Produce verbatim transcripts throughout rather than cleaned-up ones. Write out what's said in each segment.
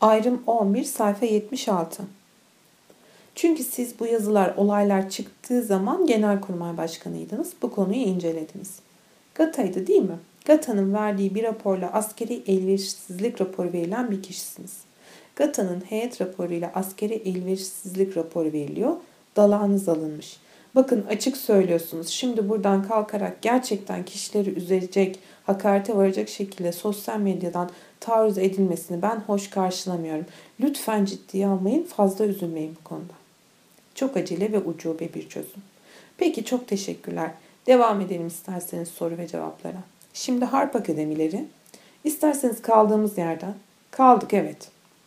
Ayrım on bir sayfa yetmiş altı. Çünkü siz bu yazılar, olaylar çıktığı zaman Genelkurmay Başkanıydınız. Bu konuyu incelediniz. Gata'ydı değil mi? Gata'nın verdiği bir raporla askeri elverişsizlik raporu verilen bir kişisiniz. Gata'nın heyet raporuyla askeri elverişsizlik raporu veriliyor. Dalağınız alınmış. Bakın açık söylüyorsunuz. Şimdi buradan kalkarak gerçekten kişileri üzecek, hakarete varacak şekilde sosyal medyadan taarruz edilmesini ben hoş karşılamıyorum. Lütfen ciddiye almayın, fazla üzülmeyin bu konuda. Çok acele ve ucube bir çözüm. Peki çok teşekkürler. Devam edelim isterseniz soru ve cevaplara. Şimdi Harp Akademileri. İsterseniz kaldığımız yerden. Kaldık evet.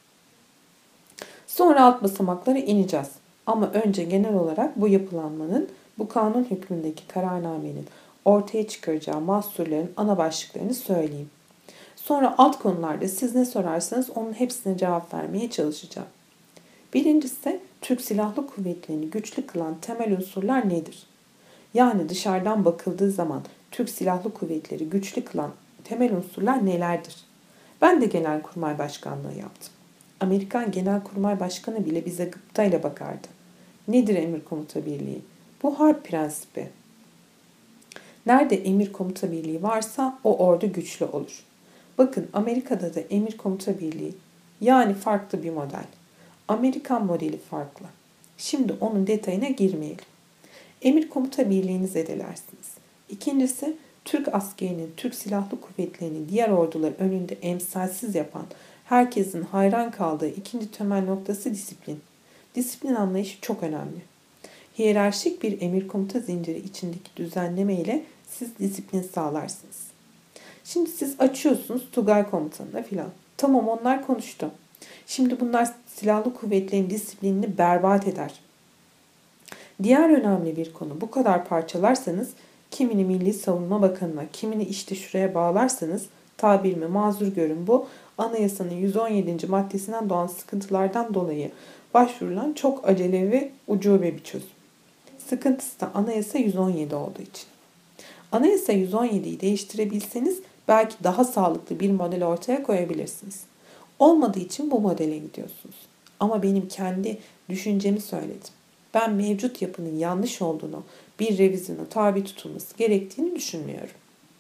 Sonra alt basamaklara ineceğiz. Ama önce genel olarak bu yapılanmanın, bu kanun hükmündeki kararnamenin ortaya çıkaracağı mahsurların ana başlıklarını söyleyeyim. Sonra alt konularda siz ne sorarsanız onun hepsine cevap vermeye çalışacağım. Birincisi, Türk Silahlı Kuvvetleri'ni güçlü kılan temel unsurlar nedir? Yani dışarıdan bakıldığı zaman Türk Silahlı Kuvvetleri güçlü kılan temel unsurlar nelerdir? Ben de Genelkurmay Başkanlığı yaptım. Amerikan Genelkurmay Başkanı bile bize gıptayla bakardı. Nedir emir komuta birliği? Bu harp prensibi. Nerede emir komuta birliği varsa o ordu güçlü olur. Bakın Amerika'da da emir komuta birliği, yani farklı bir model. Amerikan modeli farklı. Şimdi onun detayına girmeyelim. Emir komuta birliğini zedelersiniz. İkincisi, Türk askerinin, Türk Silahlı Kuvvetleri'nin diğer ordular önünde emsalsiz yapan, herkesin hayran kaldığı ikinci temel noktası disiplin. Disiplin anlayışı çok önemli. Hiyerarşik bir emir komuta zinciri içindeki düzenleme ile siz disiplin sağlarsınız. Şimdi siz açıyorsunuz Tugay komutanına filan. Tamam onlar konuştu. Şimdi bunlar silahlı kuvvetlerin disiplinini berbat eder. Diğer önemli bir konu, bu kadar parçalarsanız kimini Milli Savunma Bakanı'na, kimini işte şuraya bağlarsanız tabirimi mazur görün bu anayasanın yüz on yedinci maddesinden doğan sıkıntılardan dolayı başvurulan çok acele ve ucube bir çözüm. Sıkıntısı da anayasa yüz on yedi olduğu için. Anayasa yüz on yediyi değiştirebilseniz belki daha sağlıklı bir model ortaya koyabilirsiniz. Olmadığı için bu modele gidiyorsunuz. Ama benim kendi düşüncemi söyledim. Ben mevcut yapının yanlış olduğunu, bir revizyona tabi tutulması gerektiğini düşünmüyorum.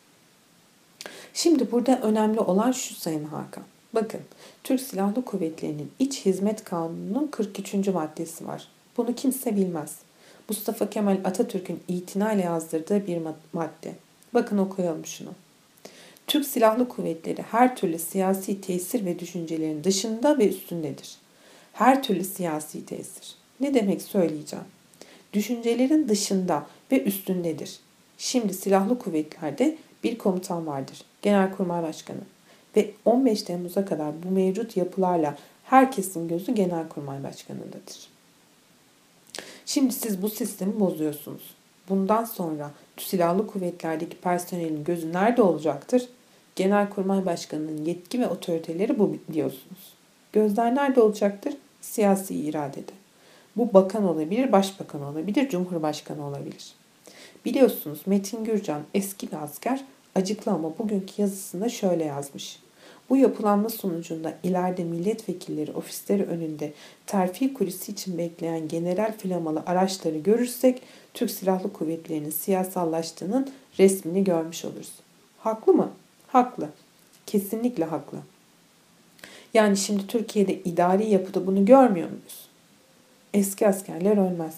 Şimdi burada önemli olan şu Sayın Hakan. Bakın, Türk Silahlı Kuvvetleri'nin İç Hizmet Kanunu'nun kırk üçüncü maddesi var. Bunu kimse bilmez. Mustafa Kemal Atatürk'ün itinayla yazdırdığı bir madde. Bakın okuyalım şunu. Türk Silahlı Kuvvetleri her türlü siyasi tesir ve düşüncelerin dışında ve üstündedir. Her türlü siyasi tesir. Ne demek söyleyeceğim? Düşüncelerin dışında ve üstündedir. Şimdi silahlı kuvvetlerde bir komutan vardır. Genelkurmay Başkanı. Ve on beş Temmuz'a kadar bu mevcut yapılarla herkesin gözü Genelkurmay Başkanı'ndadır. Şimdi siz bu sistemi bozuyorsunuz. Bundan sonra silahlı kuvvetlerdeki personelin gözü nerede olacaktır? Genelkurmay Başkanı'nın yetki ve otoriteleri bu diyorsunuz. Gözler nerede olacaktır? Siyasi iradede. Bu bakan olabilir, başbakan olabilir, cumhurbaşkanı olabilir. Biliyorsunuz Metin Gürcan eski bir asker, acıklı ama bugünkü yazısında şöyle yazmış. Bu yapılanma sonucunda ileride milletvekilleri ofisleri önünde terfi kulisi için bekleyen general flamalı araçları görürsek Türk Silahlı Kuvvetleri'nin siyasallaştığının resmini görmüş oluruz. Haklı mı? Haklı. Kesinlikle haklı. Yani şimdi Türkiye'de idari yapıda bunu görmüyor muyuz? Eski askerler ölmez.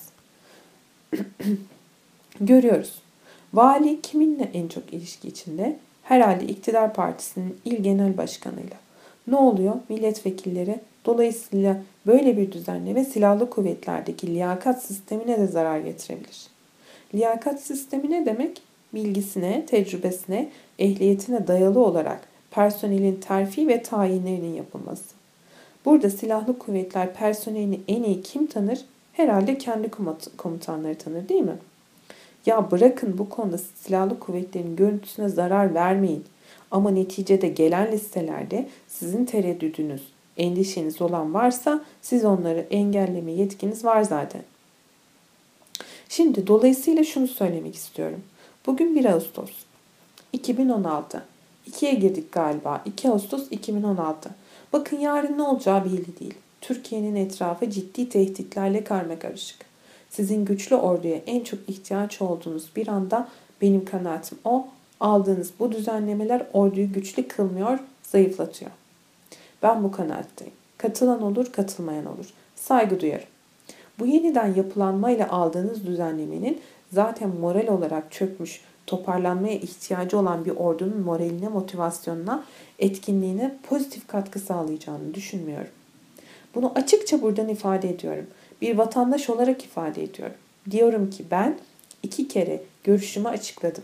Görüyoruz. Vali kiminle en çok ilişki içinde? Herhalde iktidar partisinin il genel başkanıyla. Ne oluyor? Milletvekilleri dolayısıyla böyle bir düzenleme silahlı kuvvetlerdeki liyakat sistemine de zarar getirebilir. Liyakat sistemi ne demek? Bilgisine, tecrübesine, ehliyetine dayalı olarak personelin terfi ve tayinlerinin yapılması. Burada silahlı kuvvetler personelini en iyi kim tanır? Herhalde kendi komutanları tanır değil mi? Ya bırakın bu konuda silahlı kuvvetlerin görüntüsüne zarar vermeyin. Ama neticede gelen listelerde sizin tereddüdünüz, endişeniz olan varsa siz onları engelleme yetkiniz var zaten. Şimdi dolayısıyla şunu söylemek istiyorum. Bugün bir Ağustos iki bin on altı. ikiye girdik galiba. iki Ağustos iki bin on altı. Bakın yarın ne olacağı belli değil. Türkiye'nin etrafı ciddi tehditlerle karmakarışık. Sizin güçlü orduya en çok ihtiyaç olduğunuz bir anda benim kanaatim o, aldığınız bu düzenlemeler orduyu güçlü kılmıyor, zayıflatıyor. Ben bu kanaatteyim. Katılan olur, katılmayan olur. Saygı duyarım. Bu yeniden yapılanmayla aldığınız düzenlemenin zaten moral olarak çökmüş, toparlanmaya ihtiyacı olan bir ordunun moraline, motivasyonuna, etkinliğine pozitif katkı sağlayacağını düşünmüyorum. Bunu açıkça buradan ifade ediyorum. Bir vatandaş olarak ifade ediyorum. Diyorum ki ben iki kere görüşümü açıkladım.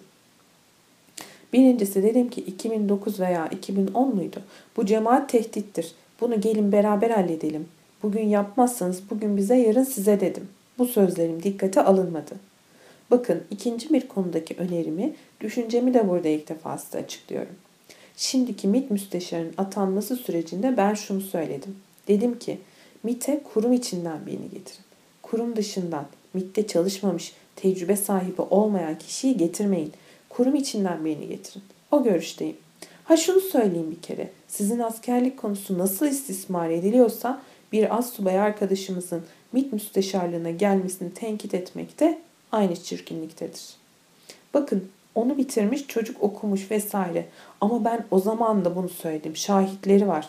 Birincisi dedim ki iki bin dokuz veya iki bin on muydu? Bu cemaat tehdittir. Bunu gelin beraber halledelim. Bugün yapmazsanız bugün bize yarın size dedim. Bu sözlerim dikkate alınmadı. Bakın ikinci bir konudaki önerimi, düşüncemi de burada ilk defa size açıklıyorum. Şimdiki MİT müsteşarının atanması sürecinde ben şunu söyledim. Dedim ki MİT'e kurum içinden birini getirin. Kurum dışından MİT'te çalışmamış, tecrübe sahibi olmayan kişiyi getirmeyin. Kurum içinden birini getirin. O görüşteyim. Ha şunu söyleyeyim bir kere. Sizin askerlik konusu nasıl istismar ediliyorsa bir astsubay arkadaşımızın MİT müsteşarlığına gelmesini tenkit etmek de aynı çirkinliktedir. Bakın onu bitirmiş, çocuk okumuş vesaire. Ama ben o zaman da bunu söyledim. Şahitleri var.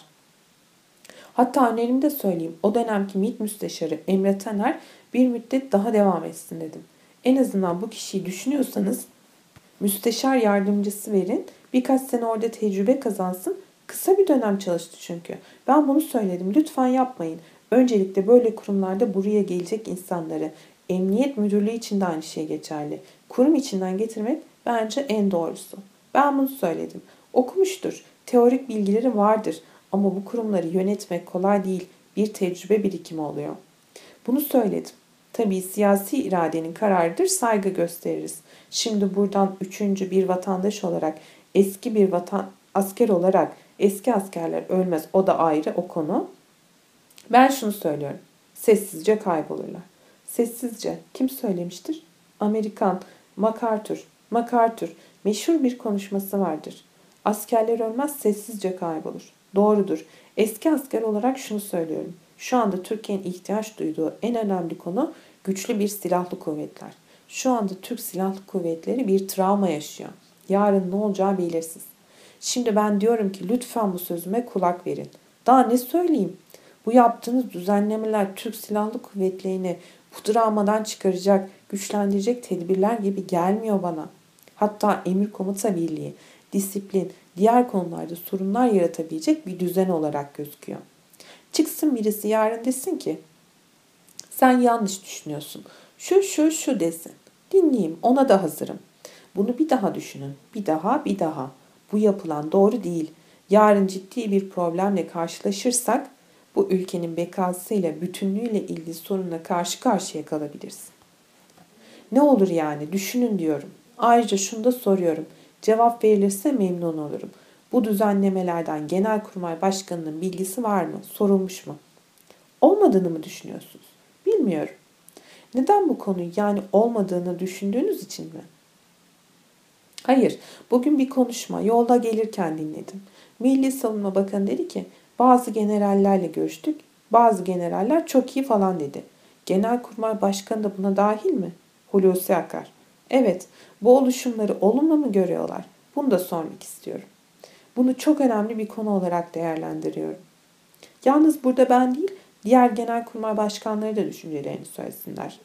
Hatta önerimde söyleyeyim. O dönemki MİT müsteşarı Emre Taner bir müddet daha devam etsin dedim. En azından bu kişiyi düşünüyorsanız müsteşar yardımcısı verin. Birkaç sene orada tecrübe kazansın. Kısa bir dönem çalıştı çünkü. Ben bunu söyledim. Lütfen yapmayın. Öncelikle böyle kurumlarda buraya gelecek insanları, emniyet müdürlüğü için de aynı şey geçerli. Kurum içinden getirmek bence en doğrusu. Ben bunu söyledim. Okumuştur. Teorik bilgileri vardır. Ama bu kurumları yönetmek kolay değil. Bir tecrübe birikimi oluyor. Bunu söyledim. Tabii siyasi iradenin kararıdır, saygı gösteririz. Şimdi buradan üçüncü bir vatandaş olarak, eski bir vatan asker olarak, eski askerler ölmez, o da ayrı o konu. Ben şunu söylüyorum, sessizce kaybolurlar. Sessizce, kim söylemiştir? Amerikan, MacArthur, MacArthur meşhur bir konuşması vardır. Askerler ölmez, sessizce kaybolur. Doğrudur. Eski asker olarak şunu söylüyorum. Şu anda Türkiye'nin ihtiyaç duyduğu en önemli konu güçlü bir silahlı kuvvetler. Şu anda Türk Silahlı Kuvvetleri bir travma yaşıyor. Yarın ne olacağı belirsiz. Şimdi ben diyorum ki lütfen bu sözüme kulak verin. Daha ne söyleyeyim? Bu yaptığınız düzenlemeler Türk Silahlı Kuvvetleri'ni bu travmadan çıkaracak, güçlendirecek tedbirler gibi gelmiyor bana. Hatta emir komuta birliği, disiplin, diğer konularda sorunlar yaratabilecek bir düzen olarak gözüküyor. Çıksın birisi yarın desin ki sen yanlış düşünüyorsun. Şu şu şu desin. Dinleyeyim, ona da hazırım. Bunu bir daha düşünün. Bir daha, bir daha. Bu yapılan doğru değil. Yarın ciddi bir problemle karşılaşırsak bu ülkenin bekasıyla, bütünlüğüyle ilgili sorunla karşı karşıya kalabiliriz. Ne olur yani düşünün diyorum. Ayrıca şunu da soruyorum. Cevap verilirse memnun olurum. Bu düzenlemelerden Genelkurmay Başkanı'nın bilgisi var mı? Sorulmuş mu? Olmadığını mı düşünüyorsunuz? Bilmiyorum. Neden bu konuyu yani olmadığını düşündüğünüz için mi? Hayır, bugün bir konuşma yolda gelirken dinledim. Milli Savunma Bakanı dedi ki bazı generallerle görüştük, bazı generaller çok iyi falan dedi. Genelkurmay Başkanı da buna dahil mi? Hulusi Akar. Evet, bu oluşumları olumlu mu görüyorlar? Bunu da sormak istiyorum. Bunu çok önemli bir konu olarak değerlendiriyorum. Yalnız burada ben değil, diğer genelkurmay başkanları da düşüncelerini söylesinler.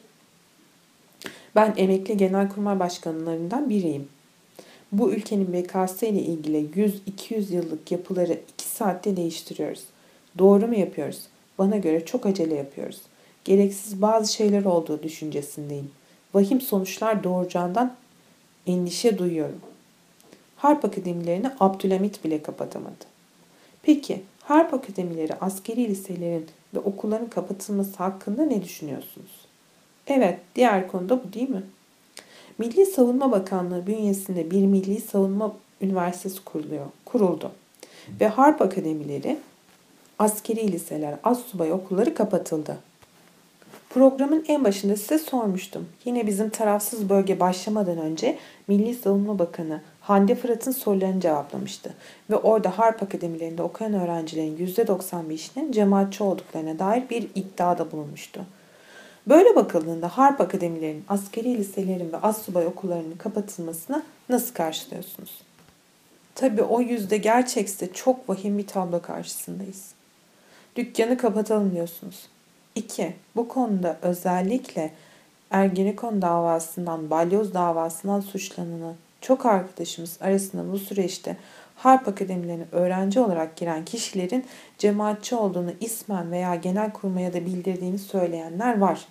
Ben emekli genelkurmay başkanlarından biriyim. Bu ülkenin bekası ile ilgili yüz iki yüz yıllık yapıları iki saatte değiştiriyoruz. Doğru mu yapıyoruz? Bana göre çok acele yapıyoruz. Gereksiz bazı şeyler olduğu düşüncesindeyim. Vahim sonuçlar doğuracağından endişe duyuyorum. Harp akademilerini Abdülhamit bile kapatamadı. Peki harp akademileri, askeri liselerin ve okulların kapatılması hakkında ne düşünüyorsunuz? Evet, diğer konuda bu değil mi? Milli Savunma Bakanlığı bünyesinde bir Milli Savunma Üniversitesi kuruluyor, kuruldu. Ve harp akademileri, askeri liseler, astsubay okulları kapatıldı. Programın en başında size sormuştum. Yine bizim tarafsız bölge başlamadan önce Milli Savunma Bakanı Hande Fırat'ın sorularını cevaplamıştı. Ve orada harp akademilerinde okuyan öğrencilerin yüzde doksan beşinin cemaatçi olduklarına dair bir iddiada bulunmuştu. Böyle bakıldığında harp akademilerinin, askeri liselerin ve astsubay okullarının kapatılmasına nasıl karşılıyorsunuz? Tabii o yüzde gerçekse çok vahim bir tablo karşısındayız. Dükkanı kapatalım diyorsunuz. İki, bu konuda özellikle Ergenekon davasından, balyoz davasından suçlanan çok arkadaşımız arasında bu süreçte harp akademilerine öğrenci olarak giren kişilerin cemaatçi olduğunu ismen veya genelkurmaya da bildirdiğini söyleyenler var.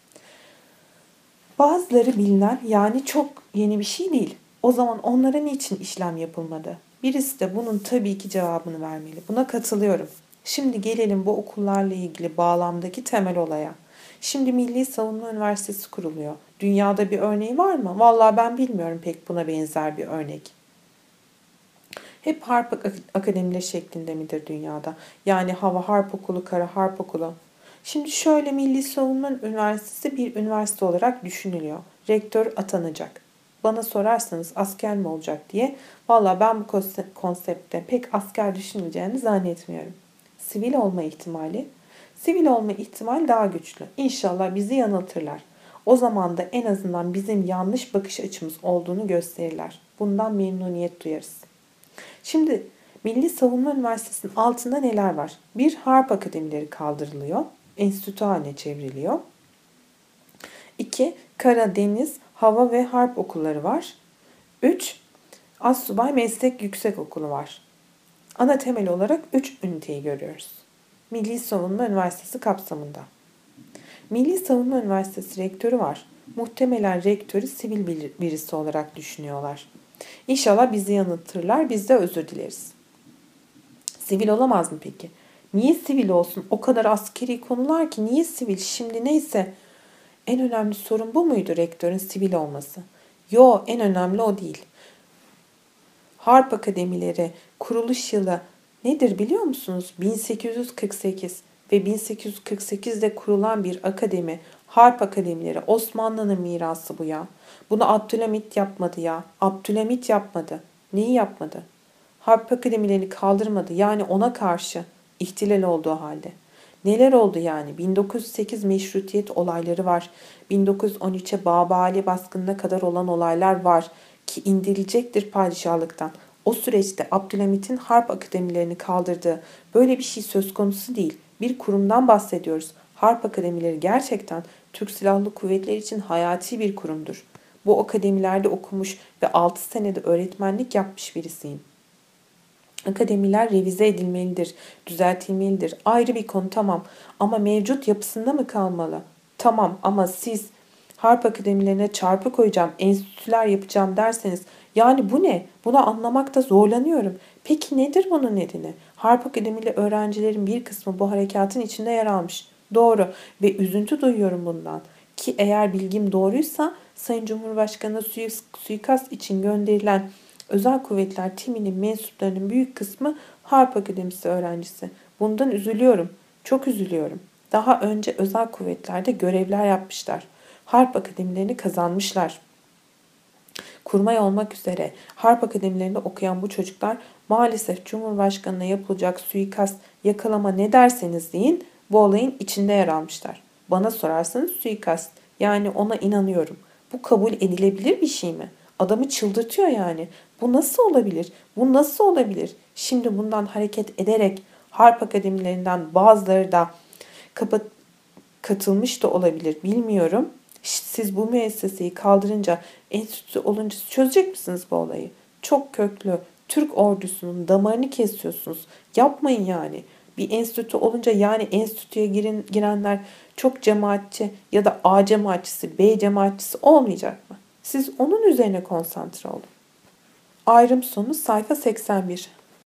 Bazıları bilinen, yani çok yeni bir şey değil. O zaman onlara niçin işlem yapılmadı? Birisi de bunun tabii ki cevabını vermeli. Buna katılıyorum. Şimdi gelelim bu okullarla ilgili bağlamdaki temel olaya. Şimdi Milli Savunma Üniversitesi kuruluyor. Dünyada bir örneği var mı? Vallahi ben bilmiyorum pek buna benzer bir örnek. Hep harp akademileri şeklinde midir dünyada? Yani hava harp okulu, kara harp okulu. Şimdi şöyle, Milli Savunma Üniversitesi bir üniversite olarak düşünülüyor. Rektör atanacak. Bana sorarsanız asker mi olacak diye, valla ben bu konseptte pek asker düşünüleceğini zannetmiyorum. Sivil olma ihtimali, sivil olma ihtimali daha güçlü. İnşallah bizi yanıltırlar. O zaman da en azından bizim yanlış bakış açımız olduğunu gösterirler. Bundan memnuniyet duyarız. Şimdi Milli Savunma Üniversitesi'nin altında neler var? Bir, harp akademileri kaldırılıyor. Enstitü haline çevriliyor. İki, kara, deniz, hava ve harp okulları var. Üç, Astsubay Meslek Yüksekokulu var. Ana temel olarak üç üniteyi görüyoruz. Milli Savunma Üniversitesi kapsamında. Milli Savunma Üniversitesi rektörü var. Muhtemelen rektörü sivil birisi olarak düşünüyorlar. İnşallah bizi yanıltırlar, biz de özür dileriz. Sivil olamaz mı peki? Niye sivil olsun? O kadar askeri konular ki niye sivil? Şimdi neyse, en önemli sorun bu muydu, rektörün sivil olması? Yo, en önemli o değil. Harp akademileri kuruluş yılı nedir biliyor musunuz? bin sekiz yüz kırk sekiz ve bin sekiz yüz kırk sekizde kurulan bir akademi. Harp akademileri Osmanlı'nın mirası bu ya. Bunu Abdülhamit yapmadı ya. Abdülhamit yapmadı. Neyi yapmadı? Harp akademilerini kaldırmadı. Yani ona karşı ihtilal olduğu halde. Neler oldu yani? bin dokuz yüz sekiz meşrutiyet olayları var. bin dokuz yüz on üçe Babali baskınına kadar olan olaylar var ki indirilecektir padişahlıktan. O süreçte Abdülhamit'in harp akademilerini kaldırdığı böyle bir şey söz konusu değil. Bir kurumdan bahsediyoruz. Harp akademileri gerçekten Türk Silahlı Kuvvetleri için hayati bir kurumdur. Bu akademilerde okumuş ve altı senede öğretmenlik yapmış birisiyim. Akademiler revize edilmelidir, düzeltilmelidir. Ayrı bir konu, tamam. Ama mevcut yapısında mı kalmalı? Tamam, ama siz harp akademilerine çarpı koyacağım, enstitüler yapacağım derseniz, yani bu ne? Bunu anlamakta zorlanıyorum. Peki nedir bunun nedeni? Harp akademili öğrencilerin bir kısmı bu harekatın içinde yer almış. Doğru ve üzüntü duyuyorum bundan. Ki eğer bilgim doğruysa Sayın Cumhurbaşkanı'na suikast için gönderilen Özel Kuvvetler timinin mensuplarının büyük kısmı Harp Akademisi öğrencisi. Bundan üzülüyorum. Çok üzülüyorum. Daha önce özel kuvvetlerde görevler yapmışlar. Harp akademilerini kazanmışlar. Kurmay olmak üzere harp akademilerinde okuyan bu çocuklar maalesef Cumhurbaşkanı'na yapılacak suikast, yakalama ne derseniz deyin, bu olayın içinde yer almışlar. Bana sorarsanız suikast. Yani ona inanıyorum. Bu kabul edilebilir bir şey mi? Adamı çıldırtıyor yani. Bu nasıl olabilir? Bu nasıl olabilir? Şimdi bundan hareket ederek harp akademilerinden bazıları da kapat katılmış da olabilir. Bilmiyorum. Siz bu müesseseyi kaldırınca, enstitü olunca çözecek misiniz bu olayı? Çok köklü Türk ordusunun damarını kesiyorsunuz. Yapmayın yani. Bir enstitü olunca yani enstitüye girin, girenler çok cemaatçi ya da A cemaatçisi, B cemaatçisi olmayacak mı? Siz onun üzerine konsantre olun. Ayrım sonu sayfa seksen bir.